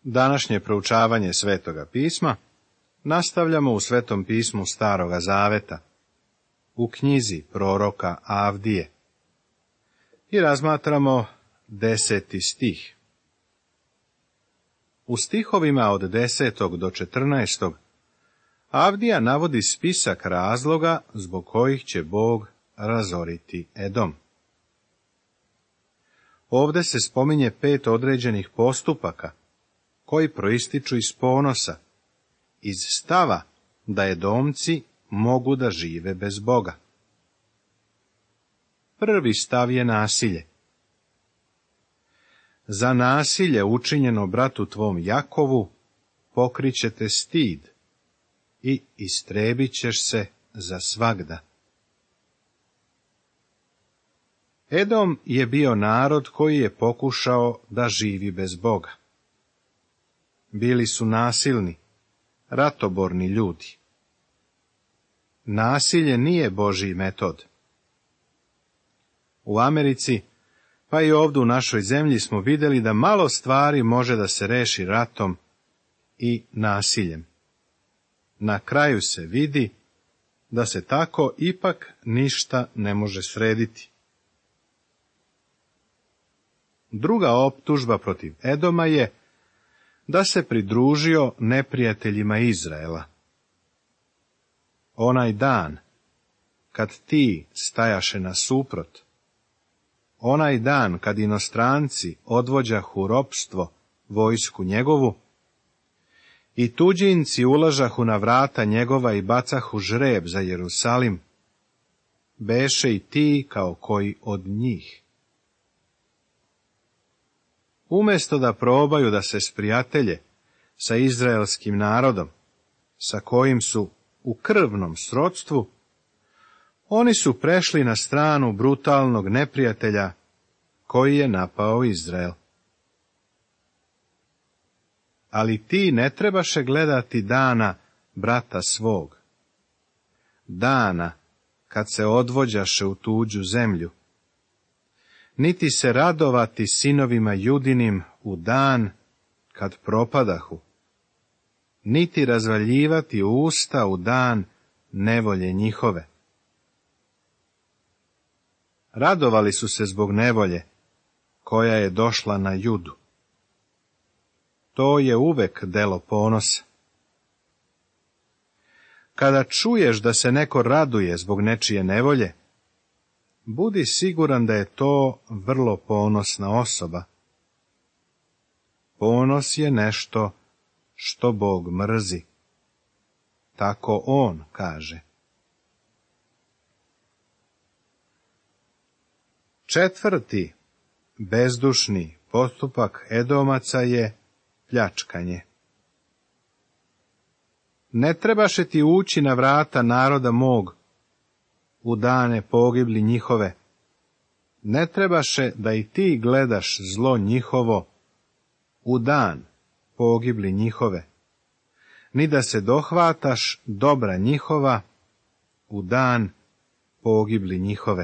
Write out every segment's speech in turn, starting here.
Današnje proučavanje Svetoga pisma nastavljamo u Svetom pismu Staroga Zaveta, u knjizi proroka Avdije, i razmatramo 10. stih. U stihovima od 10. do 14. Avdija navodi spisak razloga zbog kojih će Bog razoriti Edom. Ovde se spominje 5 određenih postupaka koji proističu iz ponosa, iz stava da Edomci mogu da žive bez Boga. Prvi stav je nasilje. Za nasilje učinjeno bratu tvom Jakovu pokrićete stid i istrebit ćeš se za svagda. Edom je bio narod koji je pokušao da živi bez Boga. Bili su nasilni, ratoborni ljudi. Nasilje nije Božji metod. U Americi, pa i ovdje u našoj zemlji smo vidjeli da malo stvari može da se reši ratom i nasiljem. Na kraju se vidi da se tako ipak ništa ne može srediti. Druga optužba protiv Edoma je da se pridružio neprijateljima Izraela. Onaj dan, kad ti stajaše nasuprot, onaj dan kad inostranci odvođahu ropstvo vojsku njegovu, i tuđinci ulažahu na vrata njegova i bacahu žreb za Jerusalim, beše i ti kao koji od njih. Umjesto da probaju da se sprijatelje sa izraelskim narodom, sa kojim su u krvnom srodstvu, oni su prešli na stranu brutalnog neprijatelja koji je napao Izrael. Ali ti ne trebaše gledati dana brata svog, dana kad se odvođaše u tuđu zemlju, niti se radovati sinovima Judinim u dan kad propadahu, niti razvaljivati usta u dan nevolje njihove. Radovali su se zbog nevolje koja je došla na Judu. To je uvek delo ponosa. Kada čuješ da se neko raduje zbog nečije nevolje, budi siguran da je to vrlo ponosna osoba. Ponos je nešto što Bog mrzi. Tako on kaže. Četvrti bezdušni postupak Edomaca je pljačkanje. Ne trebaše ti ući na vrata naroda mog u dane pogibli njihove. Ne trebaše da i ti gledaš zlo njihovo u dan pogibli njihove, ni da se dohvataš dobra njihova u dan pogibli njihove.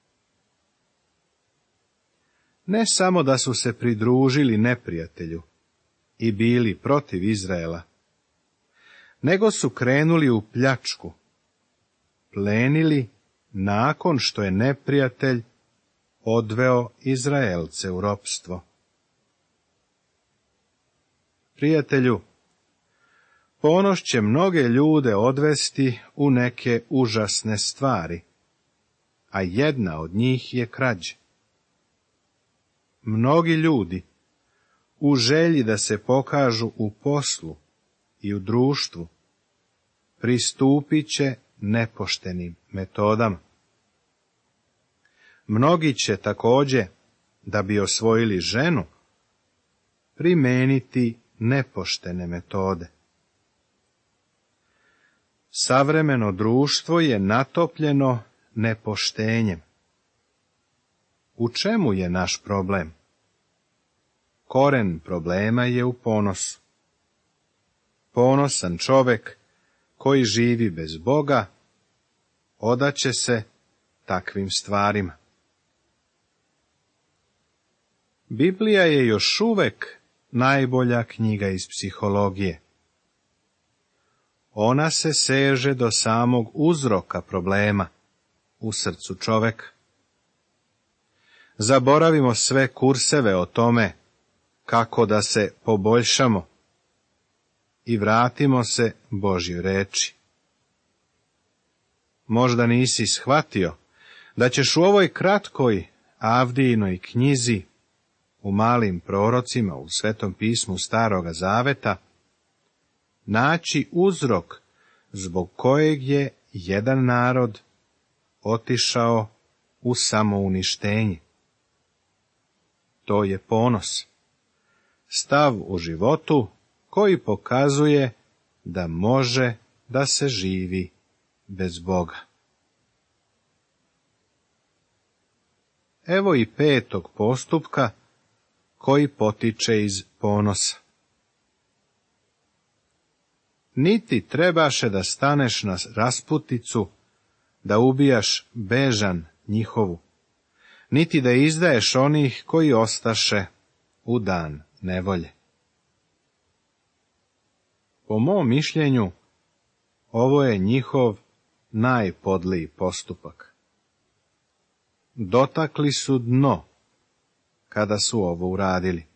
Ne samo da su se pridružili neprijatelju i bili protiv Izraela, nego su krenuli u pljačku, plenili nakon što je neprijatelj odveo Izraelce u ropstvo. Prijatelju, ponos će mnoge ljude odvesti u neke užasne stvari, a jedna od njih je krađa. Mnogi ljudi, u želji da se pokažu u poslu i u društvu, pristupit će nepoštenim metodama. Mnogi će također, da bi osvojili ženu, primeniti nepoštene metode. Savremeno društvo je natopljeno nepoštenjem. U čemu je naš problem? Koren problema je u ponosu. Ponosan čovek koji živi bez Boga odaće se takvim stvarima. Biblija je još uvek najbolja knjiga iz psihologije. Ona se seže do samog uzroka problema u srcu čoveka. Zaboravimo sve kurseve o tome kako da se poboljšamo i vratimo se Božjoj reči. Možda nisi shvatio da ćeš u ovoj kratkoj Avdijinoj knjizi, u malim prorocima u Svetom pismu Staroga Zaveta, naći uzrok zbog kojeg je jedan narod otišao u samouništenje. To je ponos, stav u životu koji pokazuje da može da se živi bez Boga. Evo i petog postupka koji potiče iz ponosa. Niti trebaše da staneš na rasputicu, da ubijaš bežan njihovu, niti da izdaješ onih koji ostaše u dan nevolje. Po mom mišljenju, ovo je njihov najpodliji postupak. Dotakli su dno kada su ovo uradili.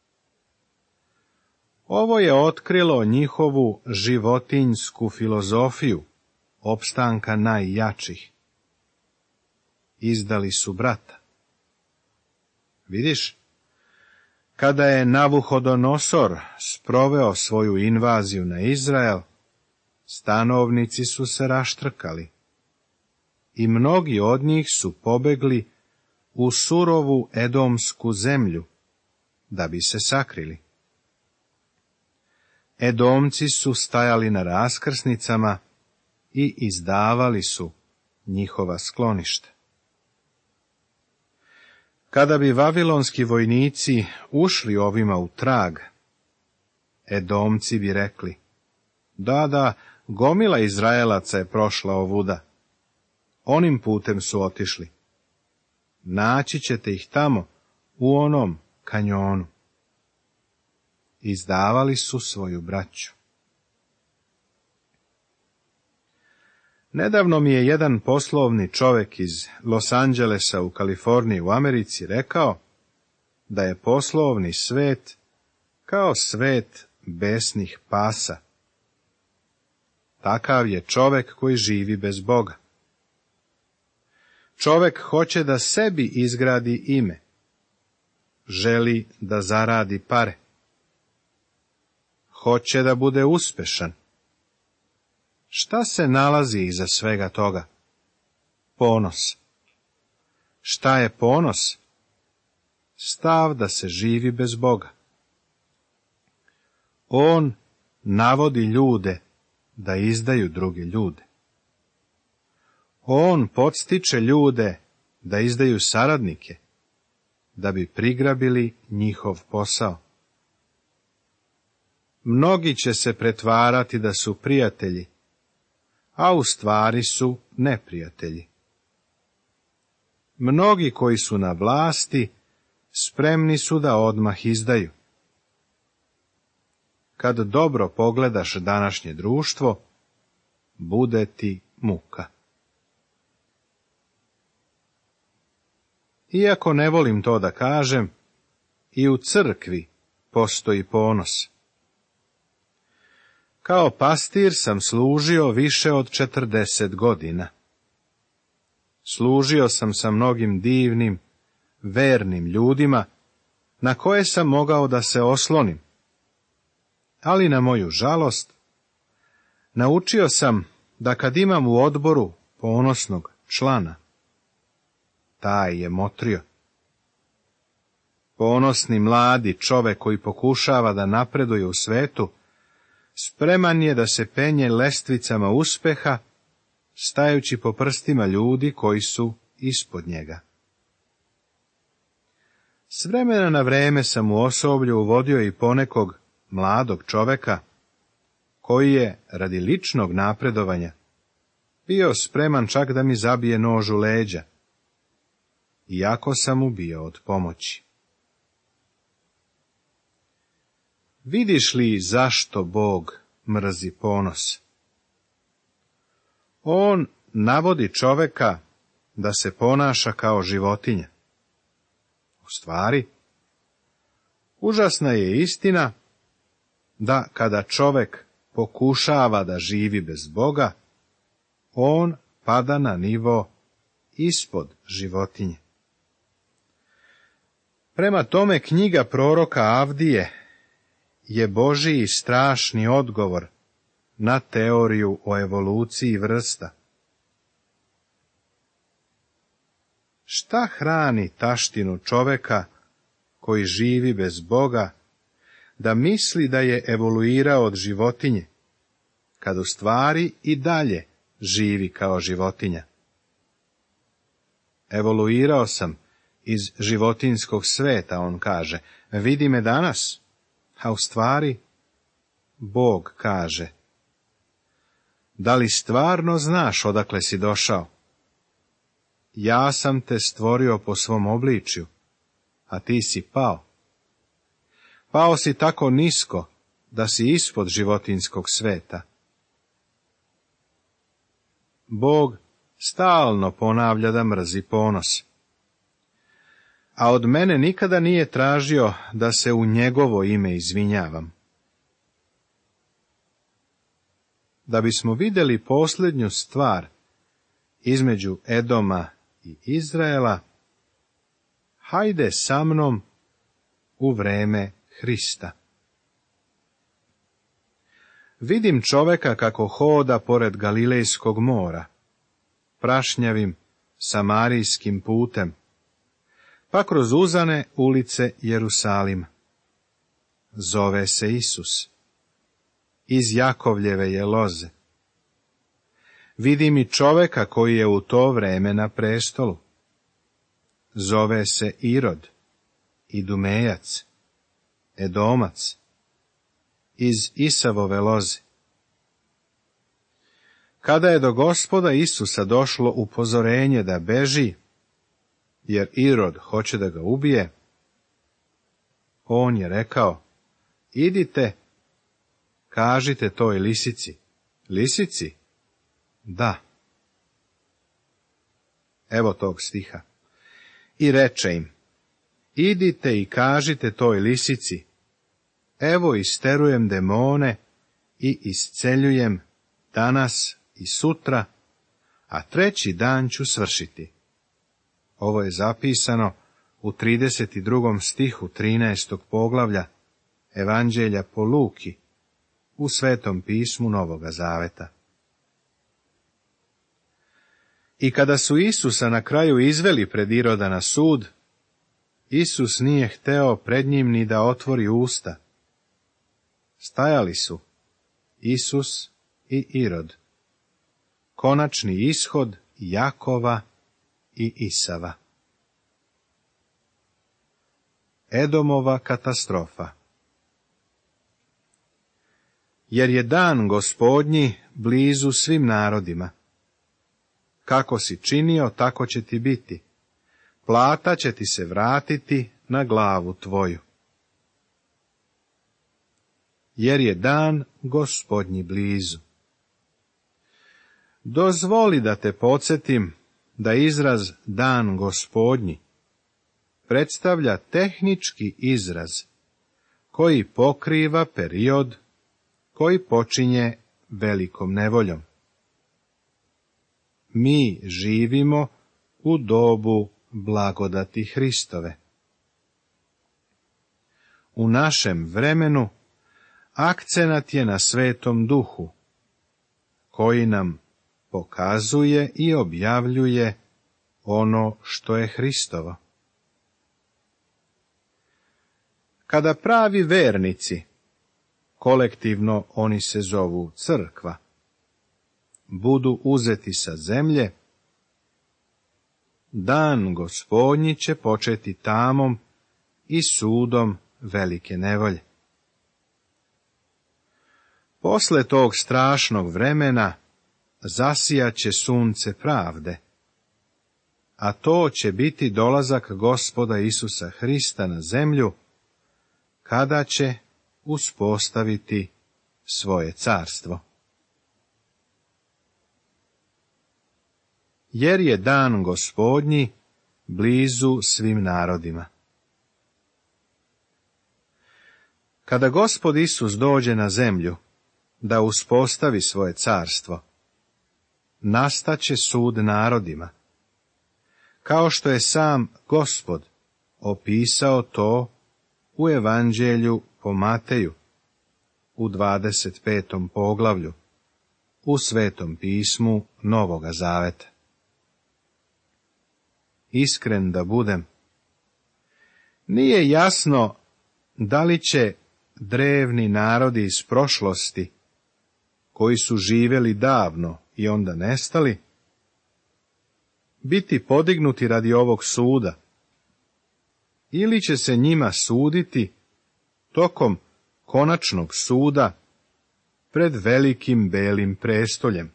Ovo je otkrilo njihovu životinjsku filozofiju opstanka najjačih. Izdali su brata. Vidiš, kada je Navuhodonosor sproveo svoju invaziju na Izrael, stanovnici su se raštrkali i mnogi od njih su pobegli u surovu edomsku zemlju, da bi se sakrili. Edomci su stajali na raskrsnicama i izdavali su njihova skloništa. Kada bi vavilonski vojnici ušli ovima u trag, Edomci bi rekli: da, gomila Izraelaca je prošla ovuda. Onim putem su otišli. Naći ćete ih tamo, u onom kanjonu. Izdavali su svoju braću. Nedavno mi je jedan poslovni čovjek iz Los Angelesa u Kaliforniji u Americi rekao da je poslovni svet kao svet besnih pasa. Takav je čovjek koji živi bez Boga. Čovjek hoće da sebi izgradi ime. Želi da zaradi pare. Hoće da bude uspešan. Šta se nalazi iza svega toga? Ponos. Šta je ponos? Stav da se živi bez Boga. On navodi ljude da izdaju druge ljude. On podstiče ljude da izdaju saradnike, da bi prigrabili njihov posao. Mnogi će se pretvarati da su prijatelji, a u stvari su neprijatelji. Mnogi koji su na vlasti spremni su da odmah izdaju. Kad dobro pogledaš današnje društvo, bude ti muka. Iako ne volim to da kažem, i u crkvi postoji ponos. Kao pastir sam služio više od 40 godina. Služio sam sa mnogim divnim, vernim ljudima, na koje sam mogao da se oslonim. Ali na moju žalost, naučio sam da kad imam u odboru ponosnog člana, taj je motrio. Ponosni mladi čovek koji pokušava da napreduje u svetu, spreman je da se penje lestvicama uspeha, stajući po prstima ljudi koji su ispod njega. S vremena na vreme sam u osoblju uvodio i ponekog mladog čoveka, koji je, radi ličnog napredovanja, bio spreman čak da mi zabije nož u leđa, iako sam mu bio od pomoći. Vidiš li zašto Bog mrzi ponos? On navodi čoveka da se ponaša kao životinja. U stvari, užasna je istina da kada čovek pokušava da živi bez Boga, on pada na nivo ispod životinje. Prema tome, knjiga proroka Avdije je Božiji strašni odgovor na teoriju o evoluciji vrsta. Šta hrani taštinu čoveka koji živi bez Boga, da misli da je evoluirao od životinje, kad u stvari i dalje živi kao životinja? Evoluirao sam iz životinskog sveta, on kaže, vidi me danas, a u stvari Bog kaže, da li stvarno znaš odakle si došao? Ja sam te stvorio po svom obličju, a ti si pao. Pao si tako nisko da si ispod životinskog sveta. Bog stalno ponavlja da mrzi ponos. A od mene nikada nije tražio da se u njegovo ime izvinjavam. Da bismo vidjeli posljednju stvar između Edoma i Izraela, hajde sa mnom u vreme Hrista. Vidim čoveka kako hoda pored Galilejskog mora, prašnjavim samarijskim putem, pa kroz uzane ulice Jerusalima. Zove se Isus. Iz Jakovljeve je loze. Vidim i čoveka koji je u to vreme na prestolu. Zove se Irod, Idumejac, Edomac, iz Isavove loze. Kada je do Gospoda Isusa došlo upozorenje da beži, jer Irod hoće da ga ubije, on je rekao, idite, kažite toj lisici. Lisici? Da. Evo tog stiha. I reče im, idite i kažite toj lisici, evo isterujem demone i isceljujem danas i sutra, a treći dan ću svršiti. Ovo je zapisano u 32. stihu 13. poglavlja Evanđelja po Luki u Svetom pismu Novoga Zaveta. I kada su Isusa na kraju izveli pred Iroda na sud, Isus nije hteo pred njim ni da otvori usta. Stajali su Isus i Irod. Konačni ishod Jakova i Isava. Edomova katastrofa. Jer je dan Gospodnji blizu svim narodima. Kako si činio, tako će ti biti. Plata će ti se vratiti na glavu tvoju. Jer je dan Gospodnji blizu. Dozvoli da te podsjetim da izraz dan Gospodnji predstavlja tehnički izraz koji pokriva period koji počinje velikom nevoljom. Mi živimo u dobu blagodati Hristove. U našem vremenu akcenat je na Svetom Duhu, koji nam pokazuje i objavljuje ono što je Hristovo. Kada pravi vernici, kolektivno oni se zovu crkva, budu uzeti sa zemlje, dan Gospodnji će početi tamom i sudom velike nevolje. Posle tog strašnog vremena zasijaće sunce pravde, a to će biti dolazak Gospoda Isusa Hrista na zemlju, kada će uspostaviti svoje carstvo. Jer je dan Gospodnji blizu svim narodima. Kada Gospod Isus dođe na zemlju da uspostavi svoje carstvo, nastaće sud narodima, kao što je sam Gospod opisao to u Evanđelju po Mateju, u 25. poglavlju, u Svetom pismu Novoga Zaveta. Iskren da budem, nije jasno da li će drevni narodi iz prošlosti, koji su živjeli davno i onda nestali, biti podignuti radi ovog suda, ili će se njima suditi tokom konačnog suda pred velikim belim prestoljem.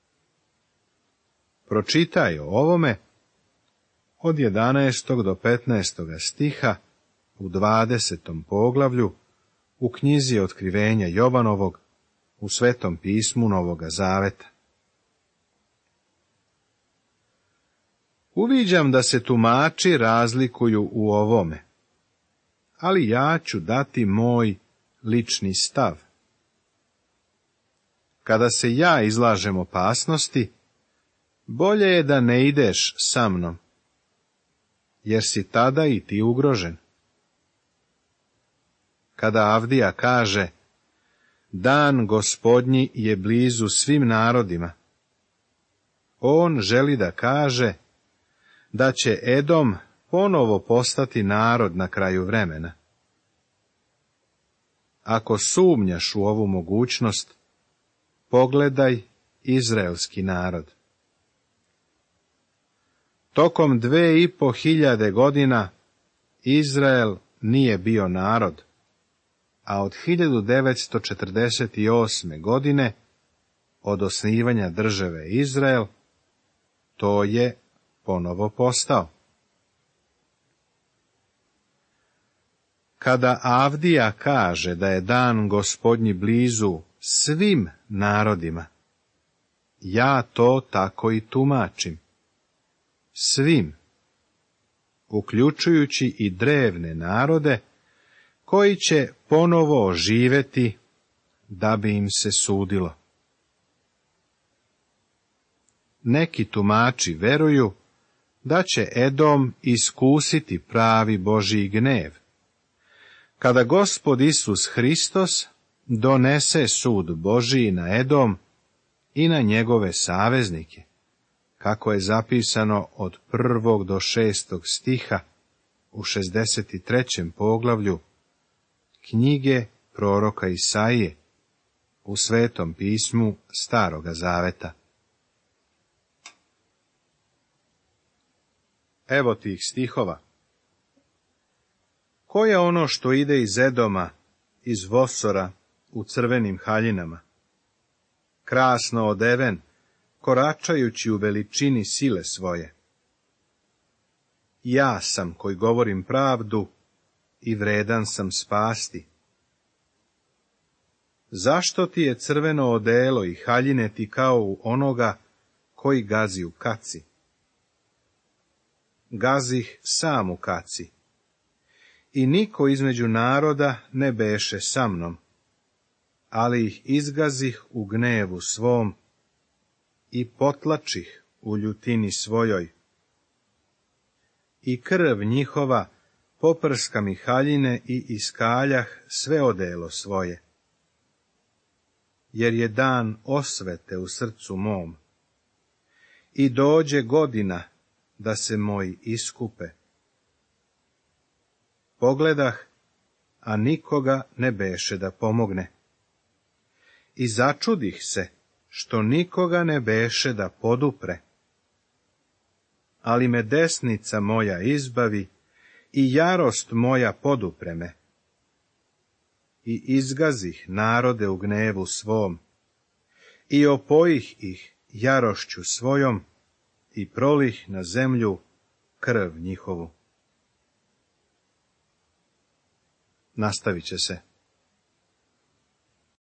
Pročitaj o ovome od 11. do 15. stiha u 20. poglavlju u knjizi Otkrivenja Jovanovog u Svetom pismu Novoga Zaveta. Uviđam da se tumači razlikuju u ovome, ali ja ću dati moj lični stav. Kada se ja izlažem opasnosti, bolje je da ne ideš sa mnom, jer si tada i ti ugrožen. Kada Avdija kaže, dan Gospodnji je blizu svim narodima, on želi da kaže da će Edom ponovo postati narod na kraju vremena. Ako sumnjaš u ovu mogućnost, pogledaj izraelski narod. Tokom 2500 godina Izrael nije bio narod, a od 1948. godine, od osnivanja države Izrael, to je ponovo postao. Kada Avdija kaže da je dan Gospodnji blizu svim narodima, ja to tako i tumačim. Svim, uključujući i drevne narode, koji će ponovo oživjeti da bi im se sudilo. Neki tumači veruju da će Edom iskusiti pravi Božji gnev, kada Gospod Isus Hristos donese sud Božji na Edom i na njegove saveznike, kako je zapisano od 1. do 6. stiha u 63. poglavlju knjige proroka Isaije u Svetom pismu Staroga Zaveta. Evo tih stihova. Ko je ono što ide iz Edoma, iz Vosora, u crvenim haljinama? Krasno odeven, koračajući u veličini sile svoje. Ja sam koji govorim pravdu i vredan sam spasti. Zašto ti je crveno odelo i haljine ti kao u onoga koji gazi u kaci? Gazih sam u kaci. I niko između naroda ne beše sa mnom, ali ih izgazih u gnevu svom i potlačih u ljutini svojoj. I krv njihova poprska mi haljine i iskaljah sve odelo svoje. Jer je dan osvete u srcu mom i dođe godina da se moji iskupe. Pogledah, a nikoga ne beše da pomogne. I začudih se, što nikoga ne beše da podupre. Ali me desnica moja izbavi i jarost moja podupre me. I izgazih narode u gnevu svom, i opojih ih jarošću svojom, i prolih na zemlju krv njihovu. Nastavit će se.